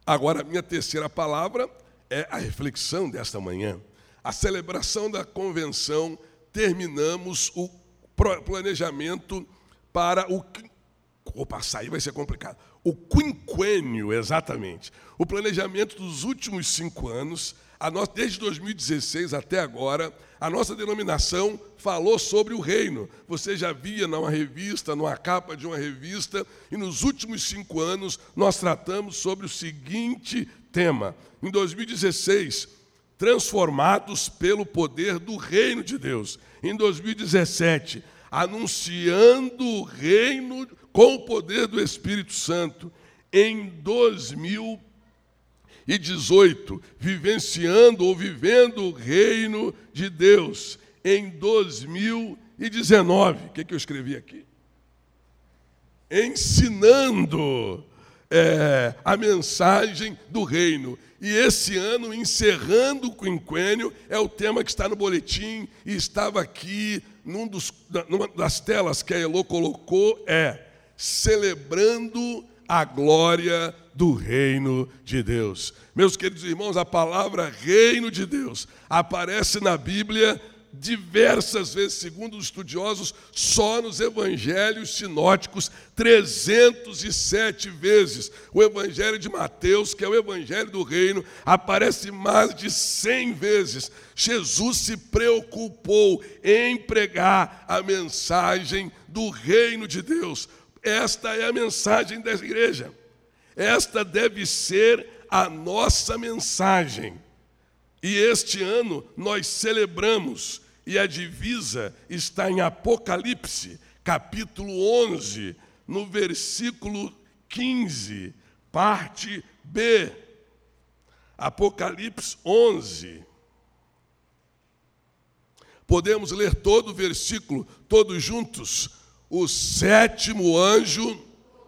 Agora, a minha terceira palavra é a reflexão desta manhã. A celebração da convenção, terminamos o planejamento para o... Opa, sair vai ser complicado. O quinquênio, exatamente. O planejamento dos últimos 5 anos, desde 2016 até agora, a nossa denominação falou sobre o reino. Você já via numa revista, numa capa de uma revista, e nos últimos 5 anos nós tratamos sobre o seguinte tema. Em 2016, transformados pelo poder do reino de Deus. Em 2017, anunciando o reino com o poder do Espírito Santo. Em 2018, vivenciando ou vivendo o reino de Deus. Em 2019, o que eu escrevi aqui? Ensinando a mensagem do reino. E esse ano, encerrando o quinquênio, é o tema que está no boletim e estava aqui numa das telas que a Elô colocou, celebrando a glória do reino de Deus. Meus queridos irmãos, a palavra reino de Deus aparece na Bíblia diversas vezes, segundo os estudiosos, só nos evangelhos sinóticos, 307 vezes. O evangelho de Mateus, que é o evangelho do reino, aparece mais de 100 vezes. Jesus se preocupou em pregar a mensagem do reino de Deus. Esta é a mensagem da igreja. Esta deve ser a nossa mensagem. E este ano nós celebramos, e a divisa está em Apocalipse, capítulo 11, no versículo 15, parte B. Apocalipse 11. Podemos ler todo o versículo, todos juntos. O 7º anjo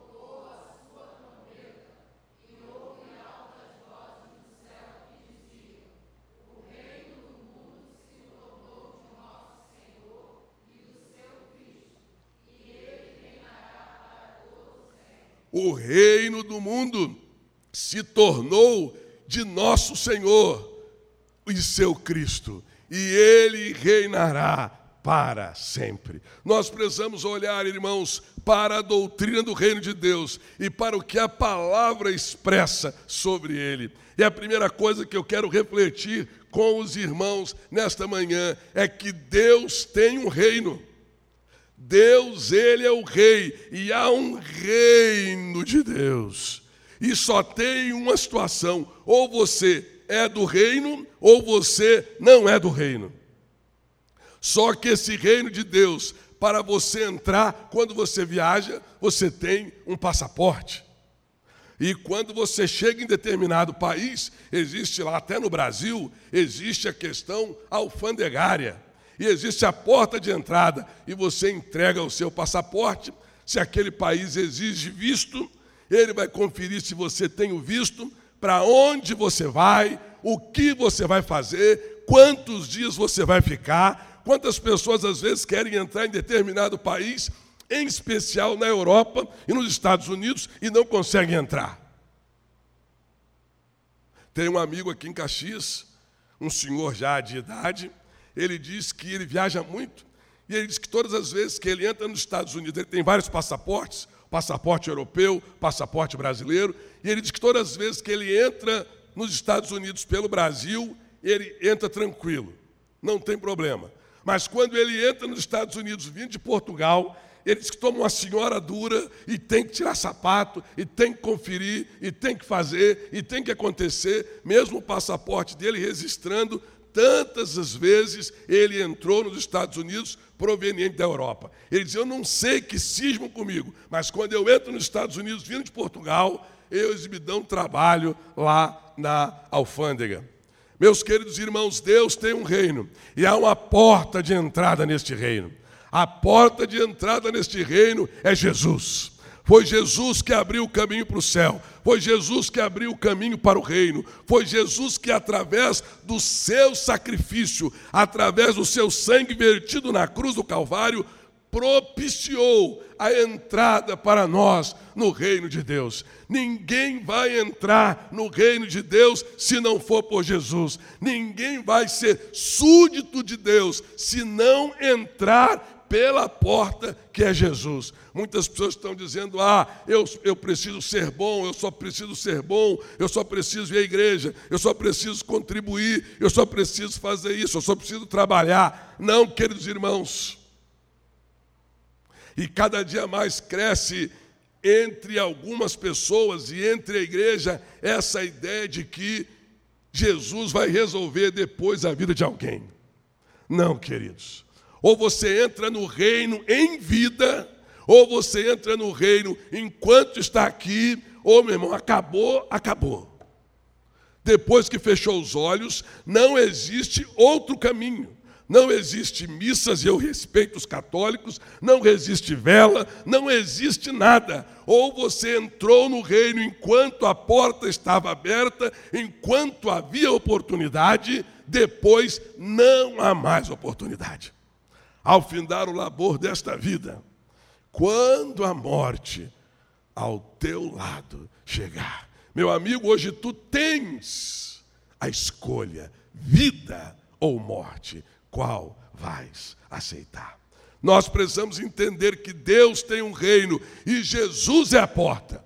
o reino do mundo se tornou de nosso Senhor e seu Cristo, e Ele reinará para sempre. Nós precisamos olhar, irmãos, para a doutrina do reino de Deus e para o que a palavra expressa sobre ele. E a primeira coisa que eu quero refletir com os irmãos nesta manhã é que Deus tem um reino. Deus, Ele é o rei, e há um reino de Deus. E só tem uma situação: ou você é do reino, ou você não é do reino. Só que esse reino de Deus, para você entrar, quando você viaja, você tem um passaporte. E quando você chega em determinado país, existe lá, até no Brasil, existe a questão alfandegária. E existe a porta de entrada, e você entrega o seu passaporte. Se aquele país exige visto, ele vai conferir se você tem o visto, para onde você vai, o que você vai fazer, quantos dias você vai ficar. Quantas pessoas às vezes querem entrar em determinado país, em especial na Europa e nos Estados Unidos, e não conseguem entrar. Tem um amigo aqui em Caxias, um senhor já de idade. Ele diz que ele viaja muito, e ele diz que todas as vezes que ele entra nos Estados Unidos, ele tem vários passaportes, passaporte europeu, passaporte brasileiro, e ele diz que todas as vezes que ele entra nos Estados Unidos pelo Brasil, ele entra tranquilo, não tem problema. Mas quando ele entra nos Estados Unidos vindo de Portugal, ele diz que toma uma senhora dura e tem que tirar sapato, e tem que conferir, e tem que fazer, e tem que acontecer, mesmo o passaporte dele registrando tantas as vezes ele entrou nos Estados Unidos proveniente da Europa. Ele diz: eu não sei que cismam comigo, mas quando eu entro nos Estados Unidos vindo de Portugal, eles me dão trabalho lá na alfândega. Meus queridos irmãos, Deus tem um reino, e há uma porta de entrada neste reino. A porta de entrada neste reino é Jesus. Foi Jesus que abriu o caminho para o céu. Foi Jesus que abriu o caminho para o reino. Foi Jesus que, através do seu sacrifício, através do seu sangue vertido na cruz do Calvário, propiciou a entrada para nós no reino de Deus. Ninguém vai entrar no reino de Deus se não for por Jesus. Ninguém vai ser súdito de Deus se não entrar pela porta que é Jesus. Muitas pessoas estão dizendo, eu preciso ser bom, eu só preciso ser bom, eu só preciso ir à igreja, eu só preciso contribuir, eu só preciso fazer isso, eu só preciso trabalhar. Não, queridos irmãos. E cada dia mais cresce entre algumas pessoas e entre a igreja essa ideia de que Jesus vai resolver depois a vida de alguém. Não, queridos. Ou você entra no reino em vida, ou você entra no reino enquanto está aqui, ou, meu irmão, acabou. Depois que fechou os olhos, não existe outro caminho. Não existe missas, e eu respeito os católicos, não existe vela, não existe nada. Ou você entrou no reino enquanto a porta estava aberta, enquanto havia oportunidade, depois não há mais oportunidade. Ao findar o labor desta vida, quando a morte ao teu lado chegar, meu amigo, hoje tu tens a escolha, vida ou morte. Qual vais aceitar? Nós precisamos entender que Deus tem um reino e Jesus é a porta.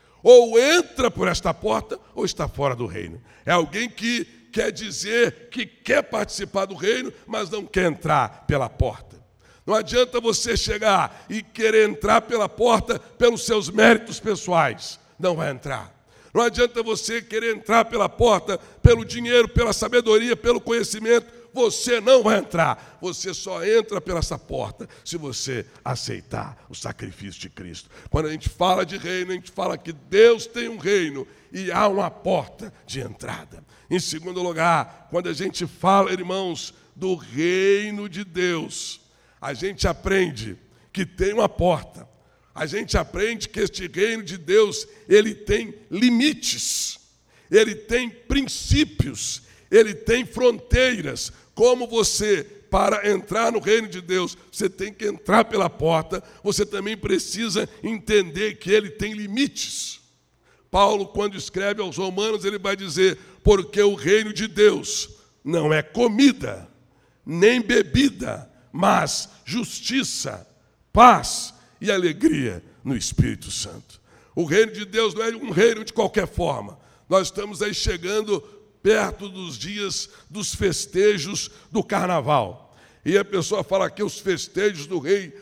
Ou entra por esta porta ou está fora do reino. É alguém que quer dizer que quer participar do reino, mas não quer entrar pela porta. Não adianta você chegar e querer entrar pela porta pelos seus méritos pessoais. Não vai entrar. Não adianta você querer entrar pela porta pelo dinheiro, pela sabedoria, pelo conhecimento. Você não vai entrar. Você só entra pela essa porta se você aceitar o sacrifício de Cristo. Quando a gente fala de reino, a gente fala que Deus tem um reino e há uma porta de entrada. Em segundo lugar, quando a gente fala, irmãos, do reino de Deus, a gente aprende que tem uma porta. A gente aprende que este reino de Deus, ele tem limites, ele tem princípios, ele tem fronteiras. Como você, para entrar no reino de Deus, você tem que entrar pela porta, você também precisa entender que ele tem limites. Paulo, quando escreve aos Romanos, ele vai dizer, porque o reino de Deus não é comida, nem bebida, mas justiça, paz e alegria no Espírito Santo. O reino de Deus não é um reino de qualquer forma. Nós estamos aí chegando perto dos dias dos festejos do carnaval. E a pessoa fala que os festejos do rei,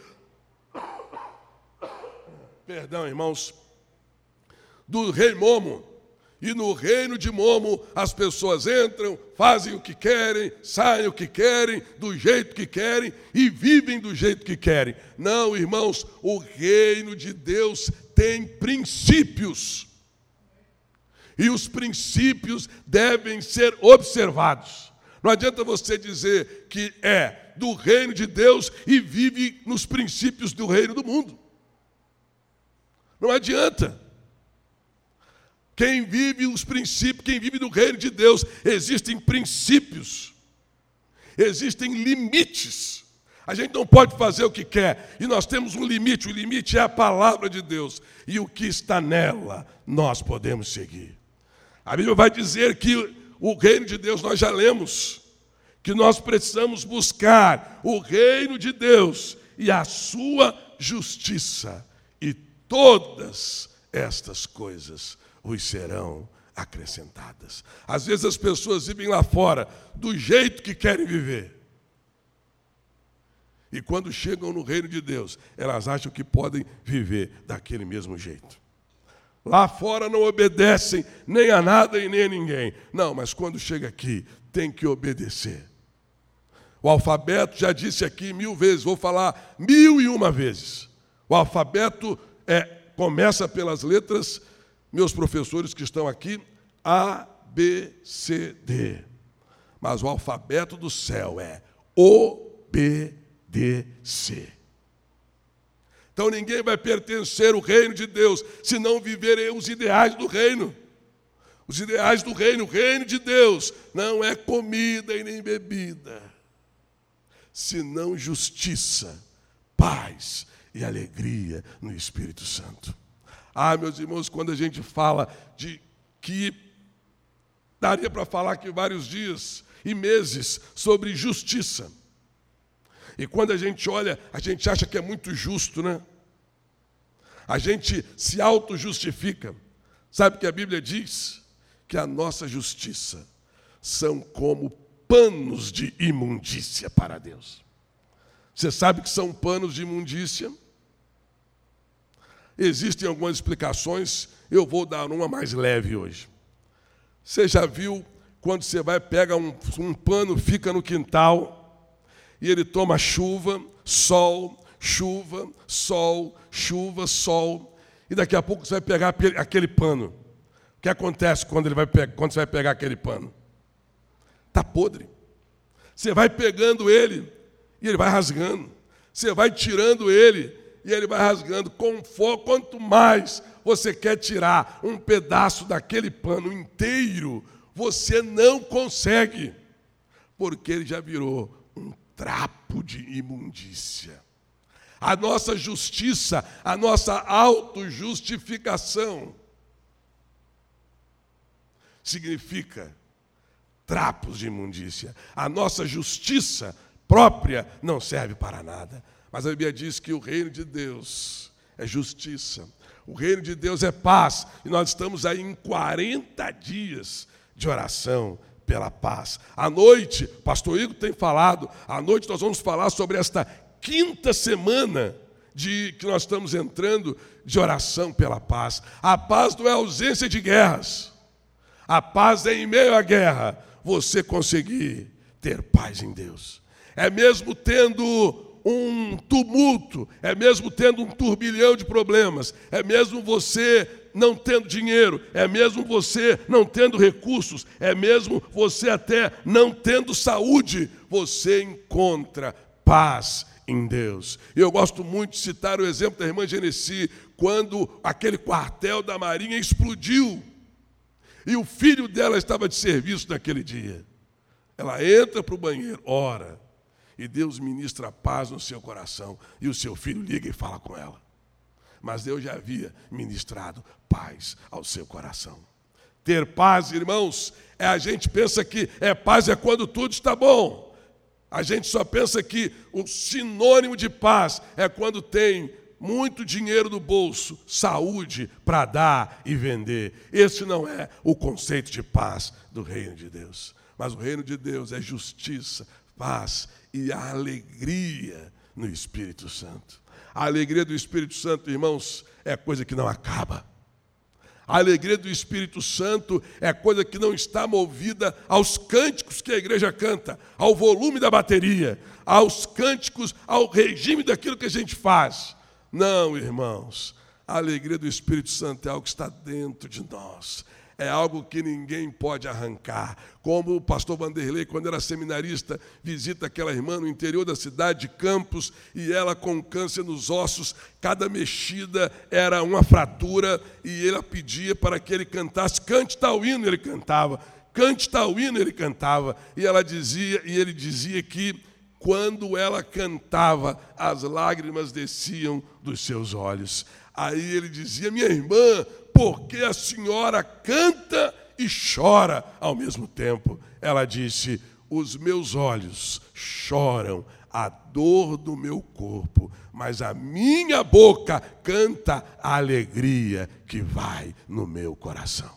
perdão, irmãos, do rei Momo. E no reino de Momo as pessoas entram, fazem o que querem, saem o que querem, do jeito que querem e vivem do jeito que querem. Não, irmãos, o reino de Deus tem princípios. E os princípios devem ser observados. Não adianta você dizer que é do reino de Deus e vive nos princípios do reino do mundo. Não adianta. Quem vive os princípios, quem vive do reino de Deus, existem princípios, existem limites. A gente não pode fazer o que quer, e nós temos um limite, o limite é a palavra de Deus, e o que está nela, nós podemos seguir. A Bíblia vai dizer que o reino de Deus, nós já lemos, que nós precisamos buscar o reino de Deus e a sua justiça, e todas estas coisas os serão acrescentadas. Às vezes as pessoas vivem lá fora do jeito que querem viver. E quando chegam no reino de Deus, elas acham que podem viver daquele mesmo jeito. Lá fora não obedecem nem a nada e nem a ninguém. Não, mas quando chega aqui, tem que obedecer. O alfabeto, já disse aqui 1000 vezes, vou falar 1001 vezes. O alfabeto começa pelas letras, meus professores que estão aqui, A, B, C, D. Mas o alfabeto do céu é O, B, D, C. Então ninguém vai pertencer ao reino de Deus se não viver os ideais do reino. Os ideais do reino, o reino de Deus, não é comida e nem bebida, senão justiça, paz e alegria no Espírito Santo. Meus irmãos, quando a gente fala de que daria para falar aqui vários dias e meses sobre justiça. E quando a gente olha, a gente acha que é muito justo, né? A gente se auto-justifica. Sabe o que a Bíblia diz? Que a nossa justiça são como panos de imundícia para Deus. Você sabe que são panos de imundícia? Existem algumas explicações, eu vou dar uma mais leve hoje. Você já viu quando você vai, pega um pano, fica no quintal, e ele toma chuva, sol, chuva, sol, chuva, sol, e daqui a pouco você vai pegar aquele pano. O que acontece quando você vai pegar aquele pano? Está podre. Você vai pegando ele e ele vai rasgando. Você vai tirando ele e ele vai rasgando. Quanto mais você quer tirar um pedaço daquele pano inteiro, você não consegue, porque ele já virou um trapo de imundícia. A nossa justiça, a nossa autojustificação significa trapos de imundícia. A nossa justiça própria não serve para nada. Mas a Bíblia diz que o reino de Deus é justiça. O reino de Deus é paz. E nós estamos aí em 40 dias de oração pela paz. À noite, pastor Igor tem falado, à noite nós vamos falar sobre esta 5ª semana que nós estamos entrando de oração pela paz. A paz não é ausência de guerras. A paz é em meio à guerra você conseguir ter paz em Deus. É mesmo tendo um tumulto, é mesmo tendo um turbilhão de problemas, é mesmo você não tendo dinheiro, é mesmo você não tendo recursos, é mesmo você até não tendo saúde, você encontra paz em Deus. Eu gosto muito de citar o exemplo da irmã Genesi, quando aquele quartel da Marinha explodiu, e o filho dela estava de serviço naquele dia. Ela entra para o banheiro, ora, e Deus ministra paz no seu coração, e o seu filho liga e fala com ela. Mas Deus já havia ministrado paz ao seu coração. Ter paz, irmãos, a gente pensa que paz é quando tudo está bom. A gente só pensa que o sinônimo de paz é quando tem muito dinheiro no bolso, saúde para dar e vender. Esse não é o conceito de paz do reino de Deus. Mas o reino de Deus é justiça, paz e a alegria no Espírito Santo. A alegria do Espírito Santo, irmãos, é coisa que não acaba. A alegria do Espírito Santo é coisa que não está movida aos cânticos que a igreja canta, ao volume da bateria, aos cânticos, ao regime daquilo que a gente faz. Não, irmãos, a alegria do Espírito Santo é algo que está dentro de nós. É algo que ninguém pode arrancar. Como o pastor Vanderlei, quando era seminarista, visita aquela irmã no interior da cidade de Campos, e ela com câncer nos ossos, cada mexida era uma fratura, e ela pedia para que ele cantasse, cante tal hino, ele cantava, cante tal hino, ele cantava, e ele dizia que quando ela cantava, as lágrimas desciam dos seus olhos. Aí ele dizia, minha irmã, por que a senhora canta e chora ao mesmo tempo? Ela disse, os meus olhos choram a dor do meu corpo, mas a minha boca canta a alegria que vai no meu coração.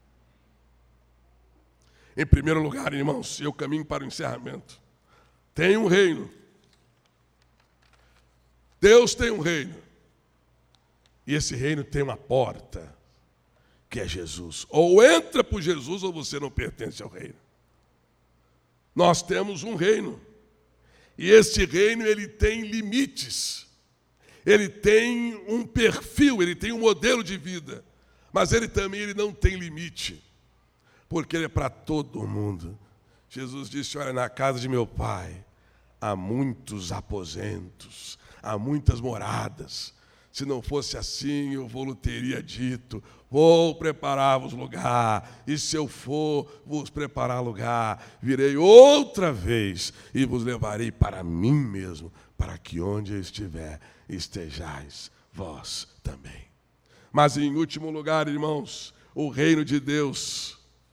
Em primeiro lugar, irmãos, eu caminho para o encerramento. Tem um reino. Deus tem um reino. E esse reino tem uma porta, que é Jesus. Ou entra por Jesus, ou você não pertence ao reino. Nós temos um reino. E esse reino, ele tem limites. Ele tem um perfil, ele tem um modelo de vida. Mas ele também não tem limite. Porque ele é para todo mundo. Jesus disse, olha, na casa de meu pai há muitos aposentos, há muitas moradas. Se não fosse assim, eu vou teria dito, vou preparar-vos lugar, e se eu for vos preparar lugar, virei outra vez e vos levarei para mim mesmo, para que onde eu estiver, estejais vós também. Mas em último lugar, irmãos, o reino de Deus.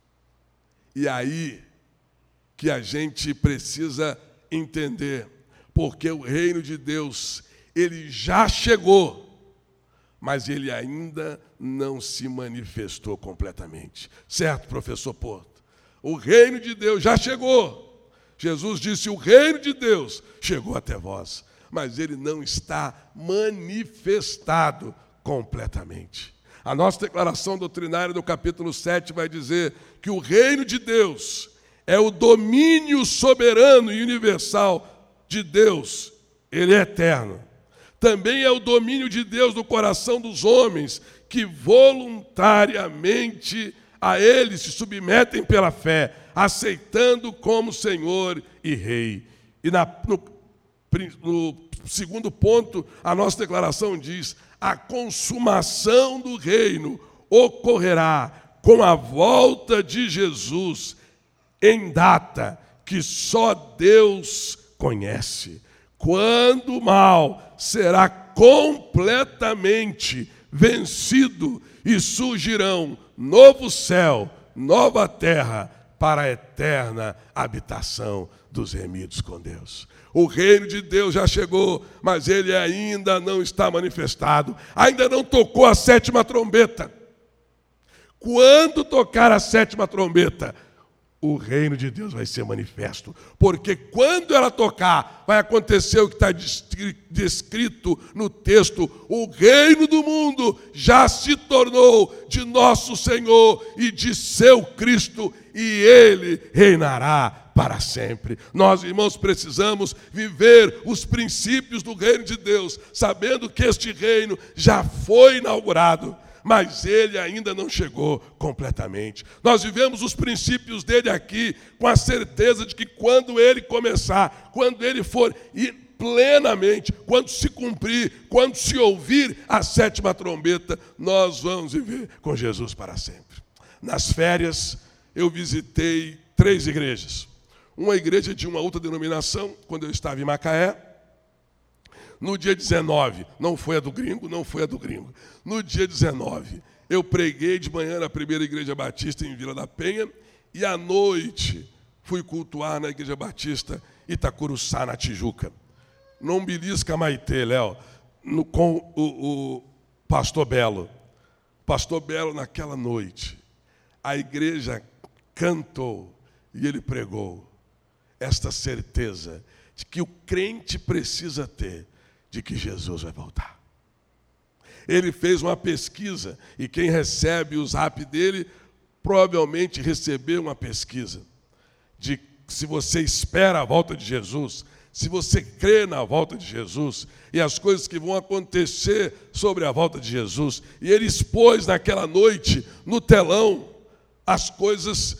E aí que a gente precisa entender, porque o reino de Deus, ele já chegou, mas ele ainda não se manifestou completamente. Certo, professor Porto? O reino de Deus já chegou. Jesus disse, o reino de Deus chegou até vós, mas ele não está manifestado completamente. A nossa declaração doutrinária do capítulo 7 vai dizer que o reino de Deus é o domínio soberano e universal de Deus. Ele é eterno. Também é o domínio de Deus no coração dos homens que voluntariamente a Ele se submetem pela fé, aceitando como Senhor e Rei. E no segundo ponto, a nossa declaração diz: a consumação do reino ocorrerá com a volta de Jesus em data que só Deus conhece, quando o mal será completamente vencido e surgirão novo céu, nova terra para a eterna habitação dos remidos com Deus. O reino de Deus já chegou, mas ele ainda não está manifestado, ainda não tocou a sétima trombeta. Quando tocar a sétima trombeta, o reino de Deus vai ser manifesto, porque quando ela tocar, vai acontecer o que está descrito no texto: o reino do mundo já se tornou de nosso Senhor e de seu Cristo, e ele reinará para sempre. Nós, irmãos, precisamos viver os princípios do reino de Deus, sabendo que este reino já foi inaugurado, mas ele ainda não chegou completamente. Nós vivemos os princípios dele aqui com a certeza de que quando ele começar, quando ele for plenamente, quando se cumprir, quando se ouvir a sétima trombeta, nós vamos viver com Jesus para sempre. Nas férias, eu visitei 3 igrejas. Uma igreja de uma outra denominação, quando eu estava em Macaé. No dia 19, não foi a do gringo. No dia 19, eu preguei de manhã na primeira igreja batista em Vila da Penha, e à noite fui cultuar na igreja batista Itacuruçá, na Tijuca. Não belisca Maitê, Léo, com o pastor Belo. Pastor Belo, naquela noite, a igreja cantou e ele pregou esta certeza de que o crente precisa ter de que Jesus vai voltar. Ele fez uma pesquisa, e quem recebe o zap dele provavelmente recebeu uma pesquisa de se você espera a volta de Jesus, se você crê na volta de Jesus e as coisas que vão acontecer sobre a volta de Jesus. E ele expôs naquela noite no telão as coisas,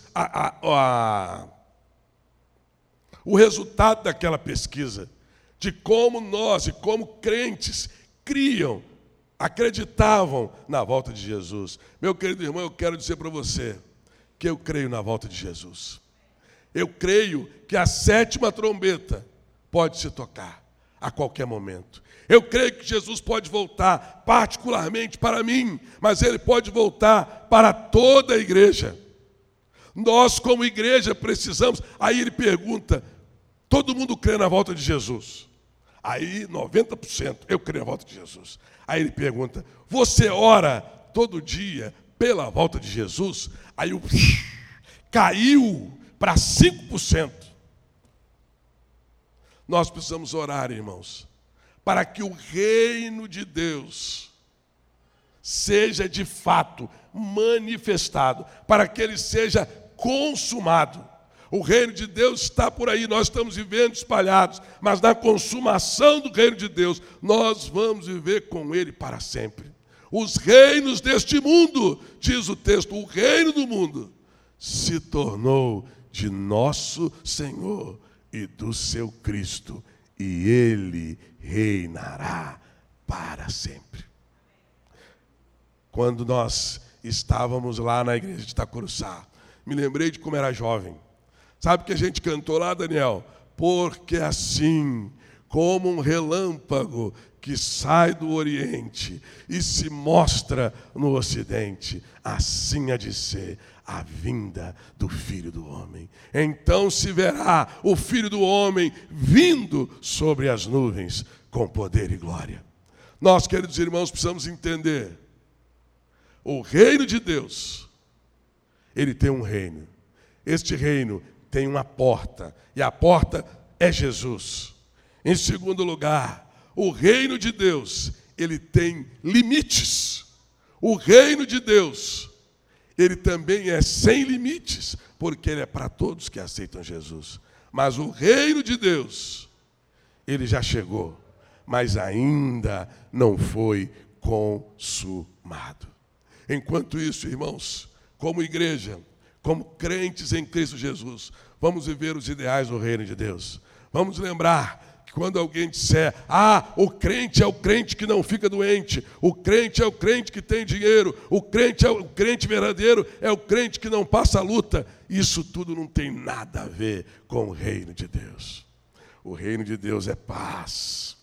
o resultado daquela pesquisa, de como nós e como crentes criam, acreditavam na volta de Jesus. Meu querido irmão, eu quero dizer para você que eu creio na volta de Jesus. Eu creio que a sétima trombeta pode se tocar a qualquer momento. Eu creio que Jesus pode voltar particularmente para mim, mas ele pode voltar para toda a igreja. Nós, como igreja, precisamos. Aí ele pergunta: todo mundo crê na volta de Jesus? Aí 90%, eu creio na volta de Jesus. Aí ele pergunta: você ora todo dia pela volta de Jesus? Aí caiu para 5%. Nós precisamos orar, irmãos, para que o reino de Deus seja de fato manifestado, para que ele seja consumado. O reino de Deus está por aí, nós estamos vivendo espalhados, mas na consumação do reino de Deus, nós vamos viver com ele para sempre. Os reinos deste mundo, diz o texto, o reino do mundo se tornou de nosso Senhor e do seu Cristo, e ele reinará para sempre. Quando nós estávamos lá na igreja de Itacuruçá, me lembrei de como era jovem. Sabe o que a gente cantou lá, Daniel? Porque assim como um relâmpago que sai do Oriente e se mostra no Ocidente, assim há de ser a vinda do Filho do Homem. Então se verá o Filho do Homem vindo sobre as nuvens com poder e glória. Nós, queridos irmãos, precisamos entender, o reino de Deus, ele tem um reino. Este reino tem uma porta, e a porta é Jesus. Em segundo lugar, o reino de Deus, ele tem limites. O reino de Deus, ele também é sem limites, porque ele é para todos que aceitam Jesus. Mas o reino de Deus, ele já chegou, mas ainda não foi consumado. Enquanto isso, irmãos, como igreja, como crentes em Cristo Jesus, vamos viver os ideais do reino de Deus. Vamos lembrar que quando alguém disser, o crente é o crente que não fica doente, o crente é o crente que tem dinheiro, o crente verdadeiro é o crente que não passa luta, isso tudo não tem nada a ver com o reino de Deus. O reino de Deus é paz,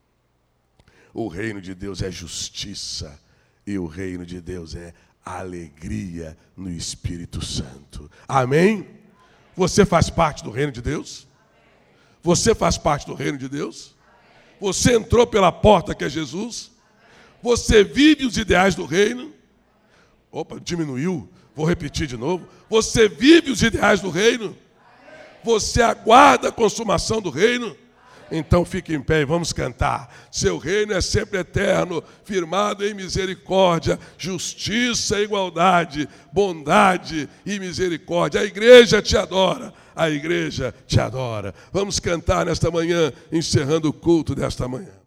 o reino de Deus é justiça, e o reino de Deus é alegria no Espírito Santo. Amém? Você faz parte do reino de Deus? Você faz parte do reino de Deus? Você entrou pela porta que é Jesus? Você vive os ideais do reino? Opa, diminuiu. Vou repetir de novo. Você vive os ideais do reino? Você aguarda a consumação do reino? Então fique em pé e vamos cantar. Seu reino é sempre eterno, firmado em misericórdia, justiça e igualdade, bondade e misericórdia. A igreja te adora, a igreja te adora. Vamos cantar nesta manhã, encerrando o culto desta manhã.